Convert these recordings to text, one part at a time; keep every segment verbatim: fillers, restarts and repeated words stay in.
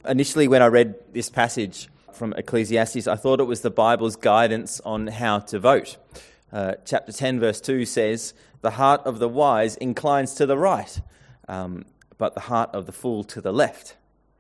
Initially, when I read this passage from Ecclesiastes, I thought it was the Bible's guidance on how to vote. Uh, chapter ten, verse two says, "The heart of the wise inclines to the right, um, but the heart of the fool to the left."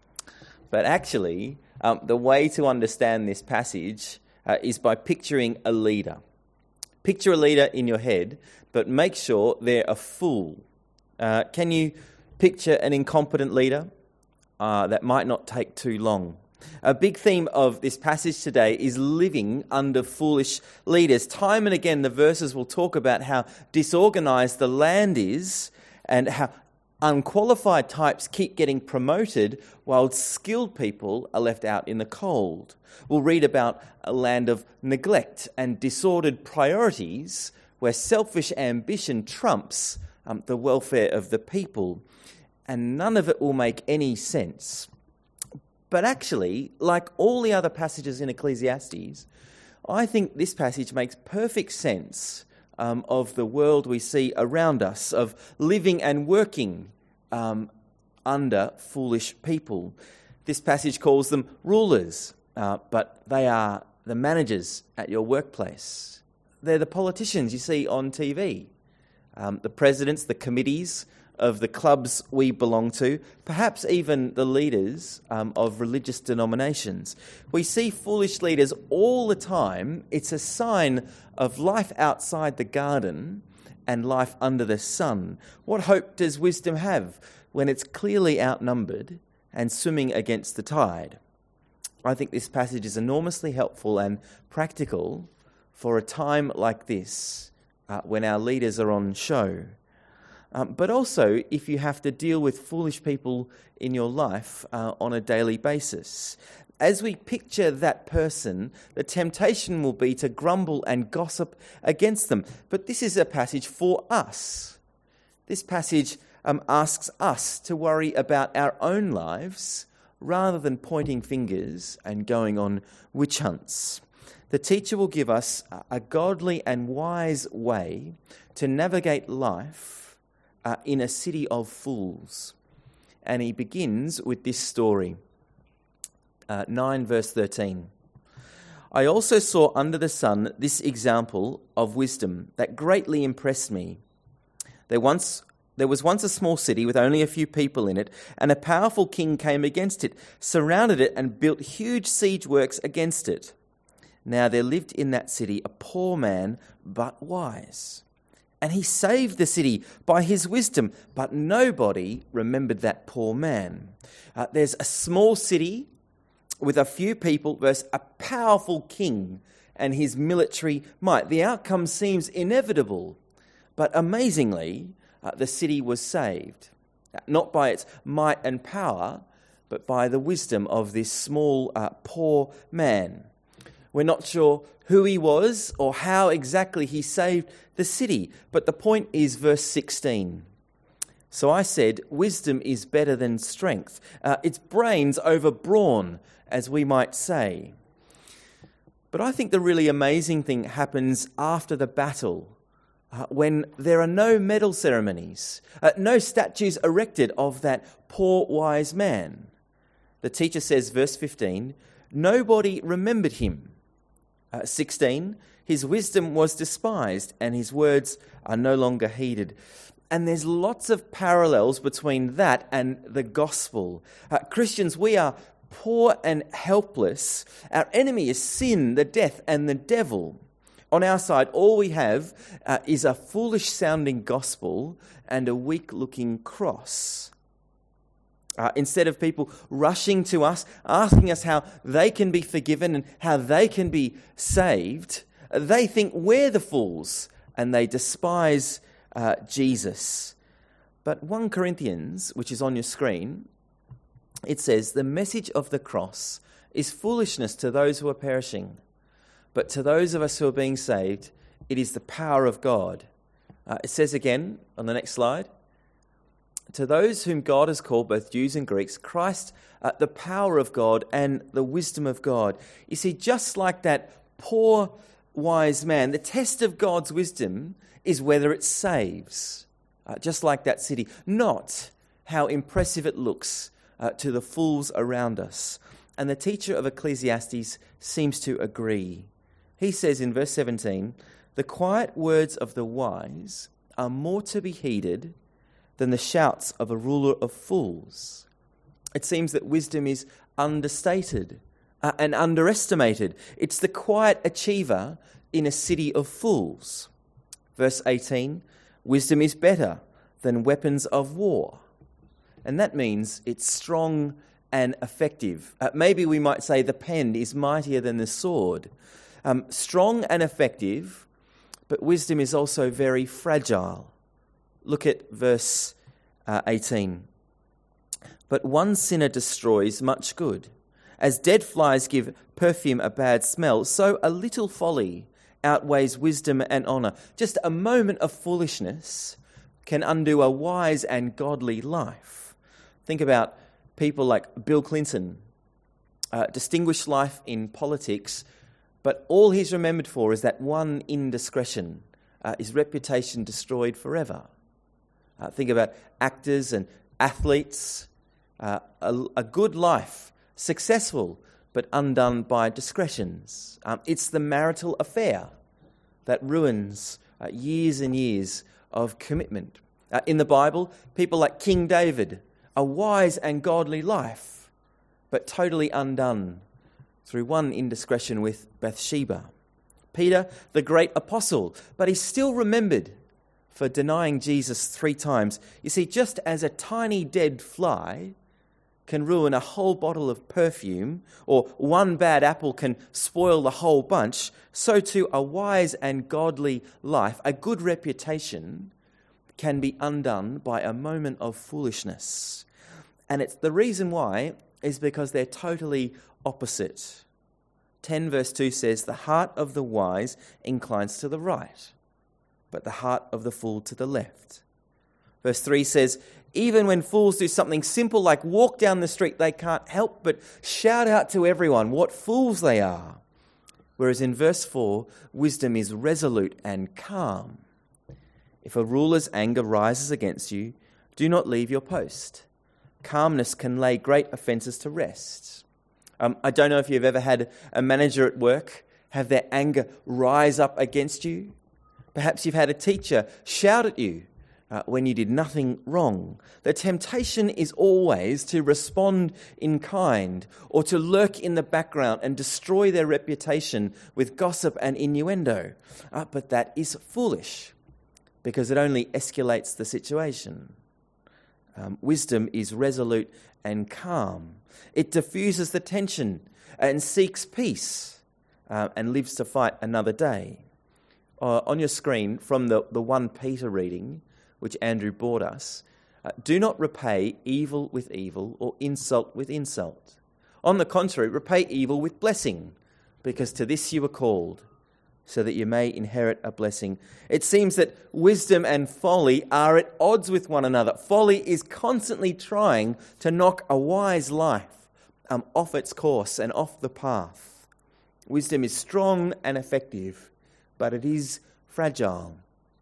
But actually, um, the way to understand this passage uh, is by picturing a leader. Picture a leader in your head, but make sure they're a fool. Uh, can you picture an incompetent leader? Uh, that might not take too long. A big theme of this passage today is living under foolish leaders. Time and again, the verses will talk about how disorganized the land is and how unqualified types keep getting promoted while skilled people are left out in the cold. We'll read about a land of neglect and disordered priorities where selfish ambition trumps um, the welfare of the people. And none of it will make any sense. But actually, like all the other passages in Ecclesiastes, I think this passage makes perfect sense um, of the world we see around us, of living and working um, under foolish people. This passage calls them rulers, uh, but they are the managers at your workplace. They're the politicians you see on T V, um, the presidents, the committees of the clubs we belong to, perhaps even the leaders um, of religious denominations. We see foolish leaders all the time. It's a sign of life outside the garden and life under the sun. What hope does wisdom have when it's clearly outnumbered and swimming against the tide? I think this passage is enormously helpful and practical for a time like this uh, when our leaders are on show. Um, but also if you have to deal with foolish people in your life uh, on a daily basis. As we picture that person, the temptation will be to grumble and gossip against them. But this is a passage for us. This passage um, asks us to worry about our own lives rather than pointing fingers and going on witch hunts. The teacher will give us a godly and wise way to navigate life Uh, in a city of fools. And he begins with this story. Uh, nine verse thirteen. "I also saw under the sun this example of wisdom that greatly impressed me. There once there was once a small city with only a few people in it, and a powerful king came against it, surrounded it, and built huge siege works against it. Now there lived in that city a poor man, but wise. And he saved the city by his wisdom, but nobody remembered that poor man." Uh, there's a small city with a few people versus a powerful king and his military might. The outcome seems inevitable, but amazingly, uh, the city was saved. Not by its might and power, but by the wisdom of this small, uh, poor man. We're not sure who he was or how exactly he saved the city. But the point is verse sixteen. "So I said, wisdom is better than strength. Uh, it's brains over brawn, as we might say." But I think the really amazing thing happens after the battle, uh, when there are no medal ceremonies, uh, no statues erected of that poor wise man. The teacher says, verse fifteen, "Nobody remembered him." Uh, sixteen, "His wisdom was despised and his words are no longer heeded." And there's lots of parallels between that and the gospel. Uh, Christians, we are poor and helpless. Our enemy is sin, the death, and the devil. On our side, all we have uh, is a foolish-sounding gospel and a weak-looking cross. Uh, instead of people rushing to us, asking us how they can be forgiven and how they can be saved, they think we're the fools and they despise uh, Jesus. But First Corinthians, which is on your screen, it says, "The message of the cross is foolishness to those who are perishing, but to those of us who are being saved, it is the power of God." Uh, it says again on the next slide, "To those whom God has called, both Jews and Greeks, Christ, uh, the power of God and the wisdom of God." You see, just like that poor wise man, the test of God's wisdom is whether it saves. Uh, just like that city, not how impressive it looks uh, to the fools around us. And the teacher of Ecclesiastes seems to agree. He says in verse seventeen, "The quiet words of the wise are more to be heeded than the shouts of a ruler of fools." It seems that wisdom is understated uh, and underestimated. It's the quiet achiever in a city of fools. Verse eighteen, "Wisdom is better than weapons of war." And that means it's strong and effective. Uh, maybe we might say the pen is mightier than the sword. Um, strong and effective, but wisdom is also very fragile. Look at verse uh, eighteen. "But one sinner destroys much good. As dead flies give perfume a bad smell, so a little folly outweighs wisdom and honor." Just a moment of foolishness can undo a wise and godly life. Think about people like Bill Clinton, uh, distinguished life in politics, but all he's remembered for is that one indiscretion, uh, his reputation destroyed forever. Uh, think about actors and athletes, uh, a, a good life, successful, but undone by discretions. Um, it's the marital affair that ruins uh, years and years of commitment. Uh, in the Bible, people like King David, a wise and godly life, but totally undone through one indiscretion with Bathsheba. Peter, the great apostle, but he's still remembered for denying Jesus three times. You see, just as a tiny dead fly can ruin a whole bottle of perfume, or one bad apple can spoil the whole bunch, so too a wise and godly life, a good reputation, can be undone by a moment of foolishness. And it's the reason why is because they're totally opposite. ten verse two says, "The heart of the wise inclines to the right, but the heart of the fool to the left." Verse three says, "Even when fools do something simple like walk down the street, they can't help but shout out to everyone what fools they are." Whereas in verse four, wisdom is resolute and calm. "If a ruler's anger rises against you, do not leave your post. Calmness can lay great offences to rest." Um, I don't know if you've ever had a manager at work have their anger rise up against you. Perhaps you've had a teacher shout at you uh, when you did nothing wrong. The temptation is always to respond in kind or to lurk in the background and destroy their reputation with gossip and innuendo. Uh, but that is foolish because it only escalates the situation. Um, wisdom is resolute and calm. It diffuses the tension and seeks peace uh, and lives to fight another day. Uh, on your screen, from the, the First Peter reading, which Andrew brought us, uh, "Do not repay evil with evil or insult with insult. On the contrary, repay evil with blessing, because to this you were called, so that you may inherit a blessing." It seems that wisdom and folly are at odds with one another. Folly is constantly trying to knock a wise life um, off its course and off the path. Wisdom is strong and effective, but it is fragile.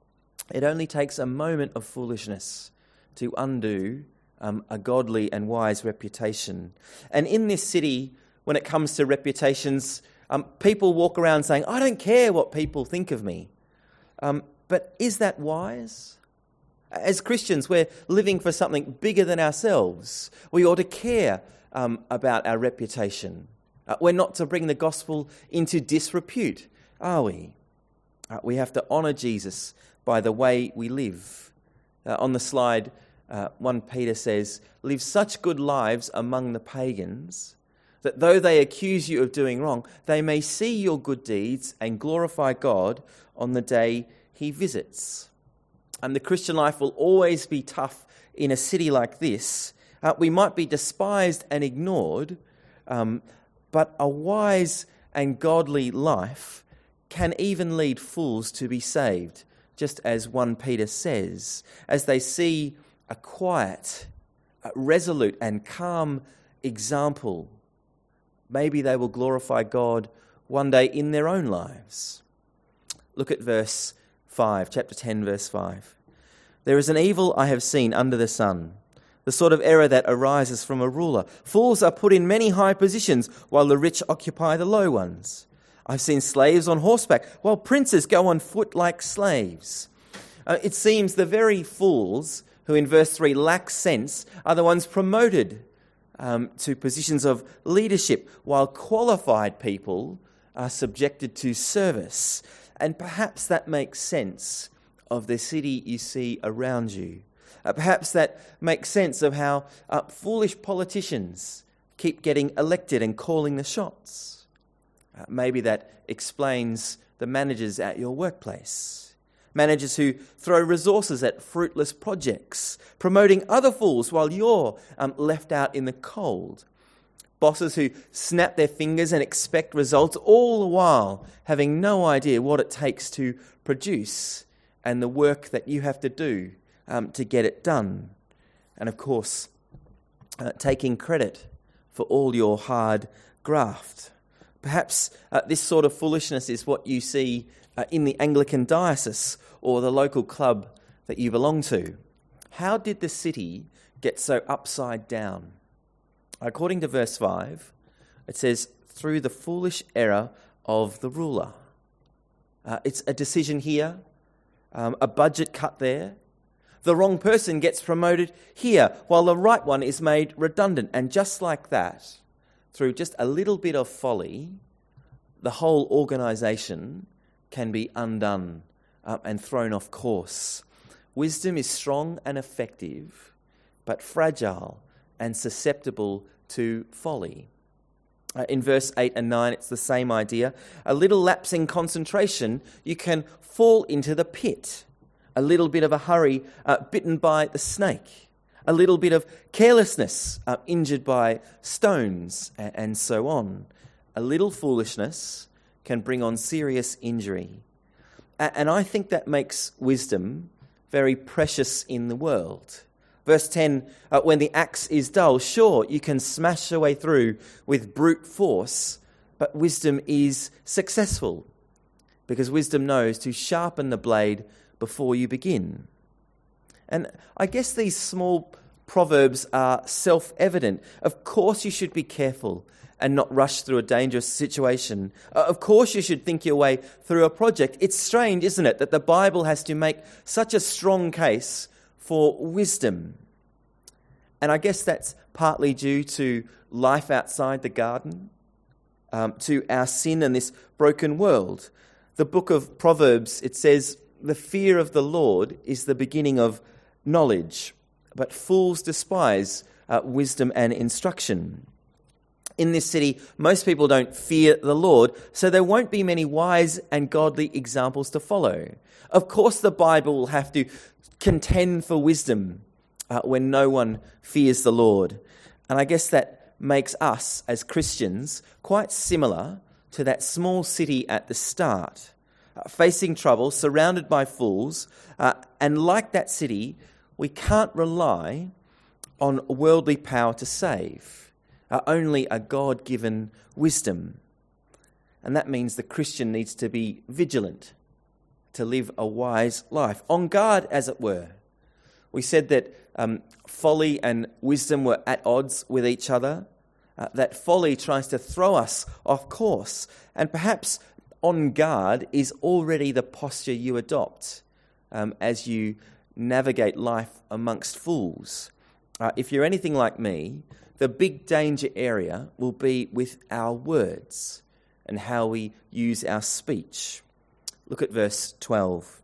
It only takes a moment of foolishness to undo um, a godly and wise reputation. And in this city, when it comes to reputations, Um, people walk around saying, "I don't care what people think of me." Um, but is that wise? As Christians, we're living for something bigger than ourselves. We ought to care um, about our reputation. Uh, we're not to bring the gospel into disrepute, are we? Uh, we have to honour Jesus by the way we live. Uh, on the slide, uh, First Peter says, "Live such good lives among the pagans, that though they accuse you of doing wrong, they may see your good deeds and glorify God on the day he visits." And the Christian life will always be tough in a city like this. Uh, we might be despised and ignored, um, but a wise and godly life can even lead fools to be saved, just as First Peter says, as they see a quiet, a resolute and calm example. Maybe they will glorify God one day in their own lives. Look at verse five, chapter ten, verse five. "There is an evil I have seen under the sun, the sort of error that arises from a ruler. Fools are put in many high positions while the rich occupy the low ones. I've seen slaves on horseback while princes go on foot like slaves. Uh, it seems the very fools who in verse three lack sense are the ones promoted um, to positions of leadership, while qualified people are subjected to service. And perhaps that makes sense of the city you see around you. Uh, perhaps that makes sense of how uh, foolish politicians keep getting elected and calling the shots. Uh, maybe that explains the managers at your workplace. Managers who throw resources at fruitless projects, promoting other fools while you're um, left out in the cold. Bosses who snap their fingers and expect results, all the while having no idea what it takes to produce and the work that you have to do um, to get it done. And of course, uh, taking credit for all your hard graft. Perhaps uh, this sort of foolishness is what you see uh, in the Anglican diocese or the local club that you belong to. How did the city get so upside down? According to verse five, it says, through the foolish error of the ruler. Uh, it's a decision here, um, a budget cut there. The wrong person gets promoted here, while the right one is made redundant. And just like that, through just a little bit of folly, the whole organisation can be undone uh, and thrown off course. Wisdom is strong and effective, but fragile and susceptible to folly. Uh, in verse eight and nine, it's the same idea. A little lapse in concentration, you can fall into the pit. A little bit of a hurry, uh, bitten by the snake. A little bit of carelessness, uh, injured by stones, and, and so on. A little foolishness can bring on serious injury. A- and I think that makes wisdom very precious in the world. Verse ten, uh, when the axe is dull, sure, you can smash your way through with brute force, but wisdom is successful because wisdom knows to sharpen the blade before you begin. And I guess these small proverbs are self-evident. Of course you should be careful and not rush through a dangerous situation. Uh, of course you should think your way through a project. It's strange, isn't it, that the Bible has to make such a strong case for wisdom. And I guess that's partly due to life outside the garden, um, to our sin and this broken world. The book of Proverbs, it says, the fear of the Lord is the beginning of knowledge, but fools despise uh, wisdom and instruction. In this city, most people don't fear the Lord, so there won't be many wise and godly examples to follow. Of course, the Bible will have to contend for wisdom uh, when no one fears the Lord. And I guess that makes us as Christians quite similar to that small city at the start, uh, facing trouble, surrounded by fools. Uh, and like that city, we can't rely on worldly power to save, uh, only a God-given wisdom. And that means the Christian needs to be vigilant, to live a wise life, on guard, as it were. We said that um, folly and wisdom were at odds with each other, uh, that folly tries to throw us off course, and perhaps on guard is already the posture you adopt um, as you navigate life amongst fools. Uh, if you're anything like me, the big danger area will be with our words and how we use our speech. Look at verse twelve.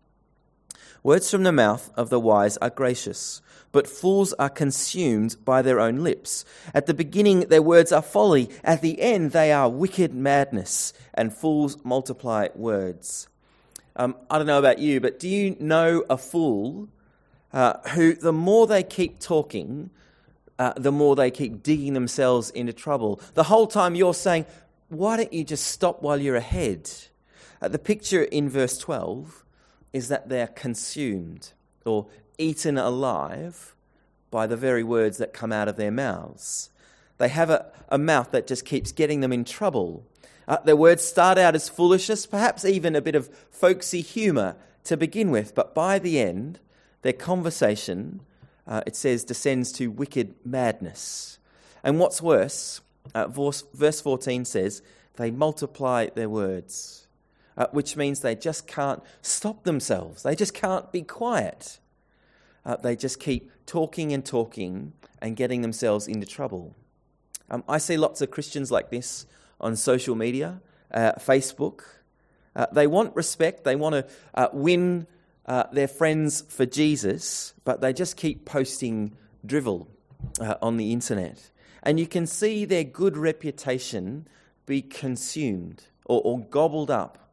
Words from the mouth of the wise are gracious, but fools are consumed by their own lips. At the beginning their words are folly, at the end they are wicked madness, and fools multiply words. Um, I don't know about you, but do you know a fool uh, who the more they keep talking, uh, the more they keep digging themselves into trouble? The whole time you're saying, why don't you just stop while you're ahead? Uh, the picture in verse twelve is that they're consumed or eaten alive by the very words that come out of their mouths. They have a, a mouth that just keeps getting them in trouble. Uh, their words start out as foolishness, perhaps even a bit of folksy humour to begin with, but by the end, their conversation uh, it says, descends to wicked madness. And what's worse, uh, verse, verse fourteen says, they multiply their words, uh, which means they just can't stop themselves. They just can't be quiet. Uh, they just keep talking and talking and getting themselves into trouble. Um, I see lots of Christians like this on social media, uh, Facebook. Uh, they want respect. They want to uh, win uh, their friends for Jesus, but they just keep posting drivel uh, on the internet. And you can see their good reputation be consumed or, or gobbled up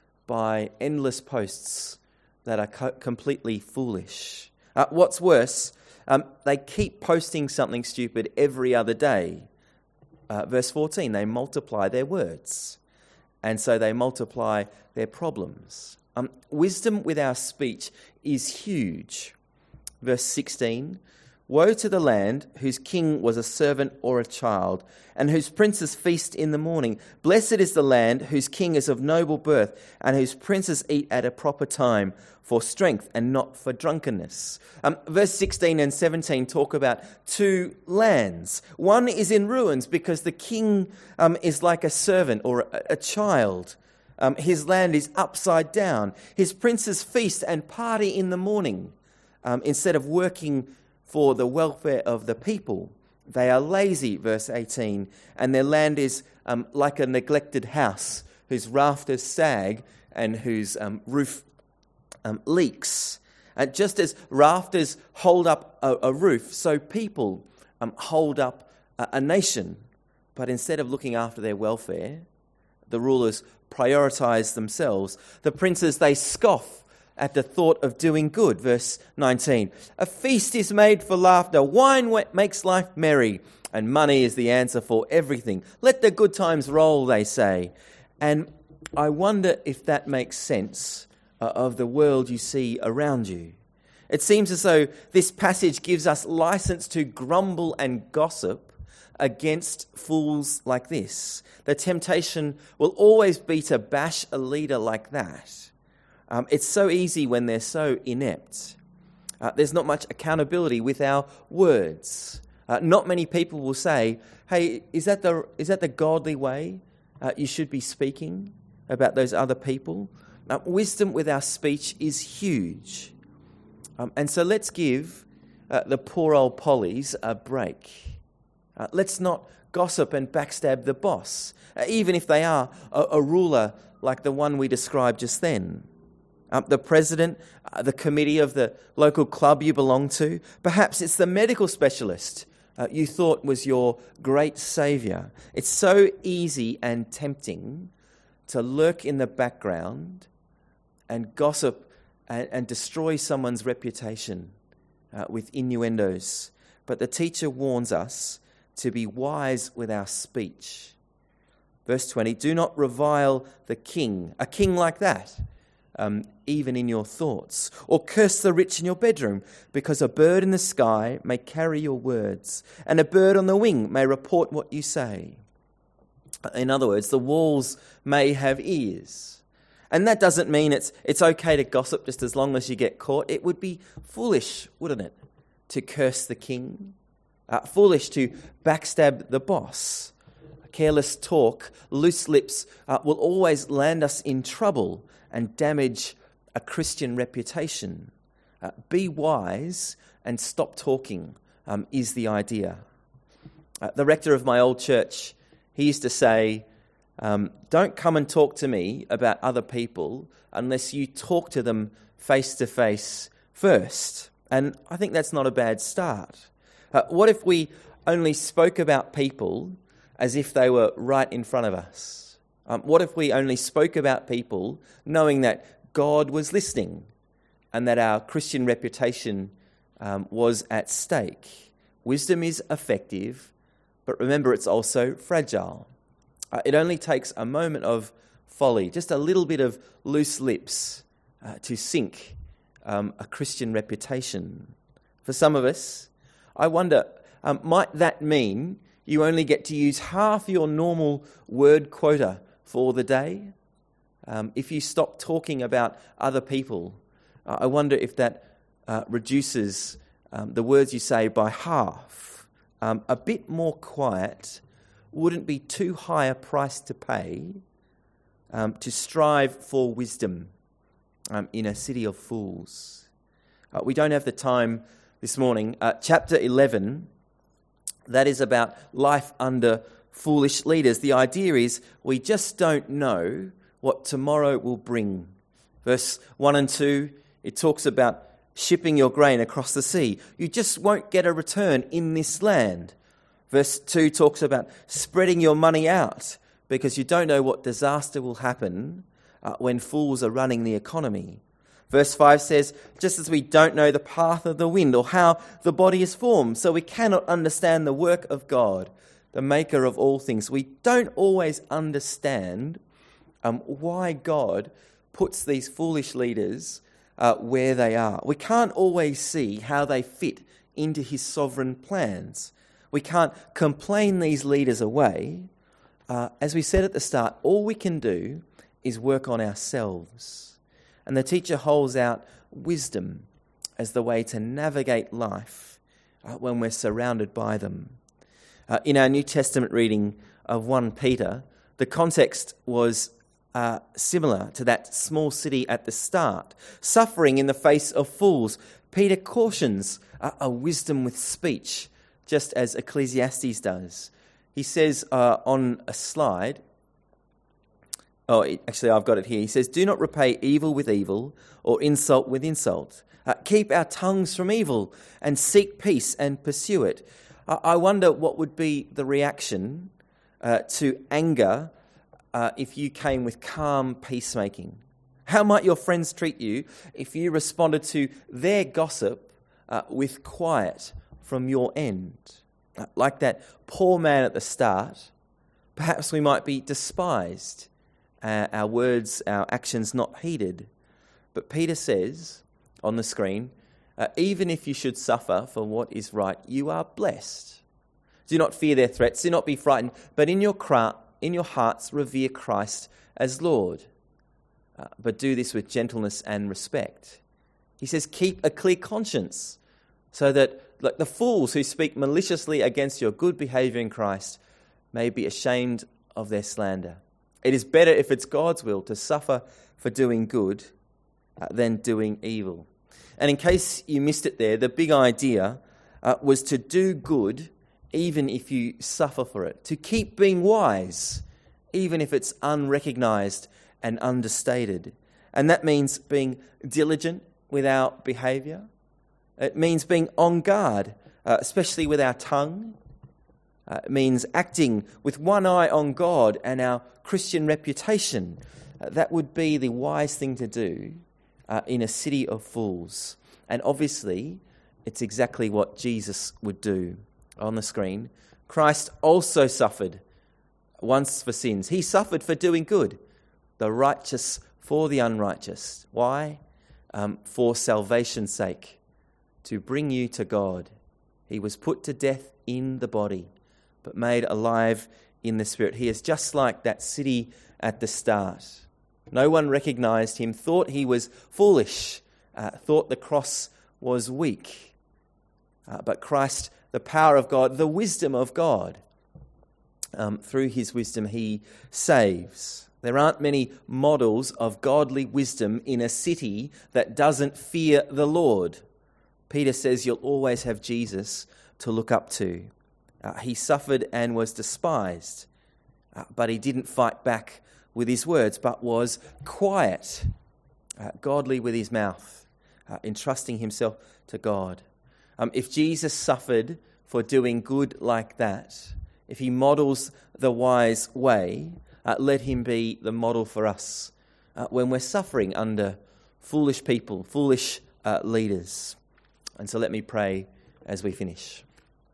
by endless posts that are co- completely foolish. Uh, what's worse, um, they keep posting something stupid every other day. Uh, verse fourteen, they multiply their words, and so they multiply their problems. Um, wisdom with our speech is huge. Verse sixteen, woe to the land whose king was a servant or a child, and whose princes feast in the morning. Blessed is the land whose king is of noble birth, and whose princes eat at a proper time, for strength and not for drunkenness. Um, verse sixteen and seventeen talk about two lands. One is in ruins because the king um, is like a servant or a, a child. Um, his land is upside down. His princes feast and party in the morning um, instead of working for the welfare of the people. They are lazy, verse eighteen, and their land is um, like a neglected house whose rafters sag and whose um, roof um, leaks. And just as rafters hold up a, a roof, so people um, hold up a, a nation. But instead of looking after their welfare, the rulers prioritize themselves. The princes, they scoff at the thought of doing good. Verse nineteen, a feast is made for laughter, wine makes life merry, and money is the answer for everything. Let the good times roll, they say. And I wonder if that makes sense uh, of the world you see around you. It seems as though this passage gives us license to grumble and gossip against fools like this. The temptation will always be to bash a leader like that. Um, it's so easy when they're so inept. Uh, there's not much accountability with our words. Uh, not many people will say, hey, is that the is that the godly way uh, you should be speaking about those other people? Uh, wisdom with our speech is huge. Um, and so let's give uh, the poor old Pollies a break. Uh, let's not gossip and backstab the boss, uh, even if they are a, a ruler like the one we described just then. Um, the president, uh, the committee of the local club you belong to. Perhaps it's the medical specialist uh, you thought was your great saviour. It's so easy and tempting to lurk in the background and gossip and, and destroy someone's reputation uh, with innuendos. But the teacher warns us to be wise with our speech. Verse twenty, do not revile the king, a king like that, um, even in your thoughts, or curse the rich in your bedroom, because a bird in the sky may carry your words, and a bird on the wing may report what you say. In other words, the walls may have ears. And that doesn't mean it's it's okay to gossip just as long as you get caught. It would be foolish, wouldn't it, to curse the king? Uh, foolish to backstab the boss. Careless talk, loose lips uh, will always land us in trouble and damage a Christian reputation. Uh, be wise and stop talking um, is the idea. Uh, the rector of my old church, he used to say, um, don't come and talk to me about other people unless you talk to them face to face first. And I think that's not a bad start. Uh, what if we only spoke about people as if they were right in front of us? Um, what if we only spoke about people knowing that God was listening and that our Christian reputation um, was at stake? Wisdom is effective, but remember, it's also fragile. Uh, it only takes a moment of folly, just a little bit of loose lips uh, to sink um, a Christian reputation. For some of us, I wonder, um, might that mean you only get to use half your normal word quota for the day? Um, if you stop talking about other people, uh, I wonder if that uh, reduces um, the words you say by half, um, a bit more quiet, wouldn't be too high a price to pay um, to strive for wisdom um, in a city of fools. Uh, we don't have the time this morning. Uh, chapter eleven, that is about life under foolish leaders. The idea is we just don't know what tomorrow will bring. Verse one and two, it talks about shipping your grain across the sea. You just won't get a return in this land. Verse two talks about spreading your money out because you don't know what disaster will happen uh, when fools are running the economy. Verse five says, just as we don't know the path of the wind or how the body is formed, so we cannot understand the work of God, the maker of all things. We don't always understand um, why God puts these foolish leaders uh, where they are. We can't always see how they fit into his sovereign plans. We can't complain these leaders away. Uh, as we said at the start, all we can do is work on ourselves. And the teacher holds out wisdom as the way to navigate life uh, when we're surrounded by them. Uh, in our New Testament reading of First Peter, the context was uh, similar to that small city at the start. Suffering in the face of fools. Peter cautions uh, a wisdom with speech, just as Ecclesiastes does. He says uh, on a slide, oh, actually I've got it here. He says, do not repay evil with evil or insult with insult. Uh, keep our tongues from evil and seek peace and pursue it. Uh, I wonder what would be the reaction uh, to anger uh, if you came with calm peacemaking. How might your friends treat you if you responded to their gossip uh, with quiet from your end? Uh, like that poor man at the start, perhaps we might be despised, uh, our words, our actions not heeded. But Peter says on the screen, uh, even if you should suffer for what is right, you are blessed. Do not fear their threats, do not be frightened, but in your, cra- in your hearts revere Christ as Lord. Uh, but do this with gentleness and respect. He says, keep a clear conscience, so that like the fools who speak maliciously against your good behavior in Christ may be ashamed of their slander. It is better, if it's God's will, to suffer for doing good uh, than doing evil. And in case you missed it there, the big idea uh, was to do good even if you suffer for it. To keep being wise even if it's unrecognized and understated. And that means being diligent with our behavior. It means being on guard, uh, especially with our tongue. Uh, it means acting with one eye on God and our Christian reputation. Uh, that would be the wise thing to do uh, in a city of fools. And obviously, it's exactly what Jesus would do. On the screen, Christ also suffered once for sins. He suffered for doing good, the righteous for the unrighteous. Why? Um, for salvation's sake, to bring you to God. He was put to death in the body, but made alive in the spirit. He is just like that city at the start. No one recognized him, thought he was foolish, uh, thought the cross was weak. Uh, but Christ, the power of God, the wisdom of God, um, through his wisdom he saves. There aren't many models of godly wisdom in a city that doesn't fear the Lord. Peter says you'll always have Jesus to look up to. Uh, he suffered and was despised, uh, but he didn't fight back with his words, but was quiet, uh, godly with his mouth, uh, entrusting himself to God. Um, if Jesus suffered for doing good like that, if he models the wise way, uh, let him be the model for us uh, when we're suffering under foolish people, foolish uh, leaders. And so let me pray as we finish.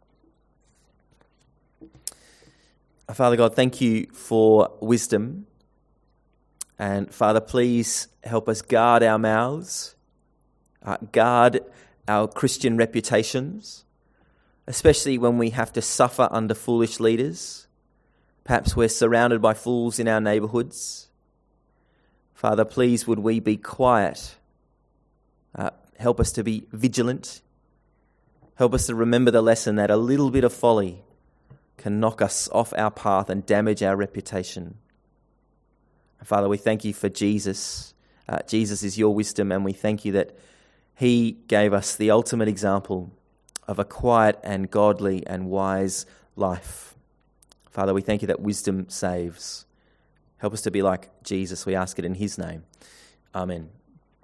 Father God, thank you for wisdom. And Father, please help us guard our mouths, uh, guard our Christian reputations, especially when we have to suffer under foolish leaders. Perhaps we're surrounded by fools in our neighbourhoods. Father, please would we be quiet. Uh, help us to be vigilant Help us to remember the lesson that a little bit of folly can knock us off our path and damage our reputation. Father, we thank you for Jesus. Uh, Jesus is your wisdom, and we thank you that he gave us the ultimate example of a quiet and godly and wise life. Father, we thank you that wisdom saves. Help us to be like Jesus. We ask it in his name. Amen.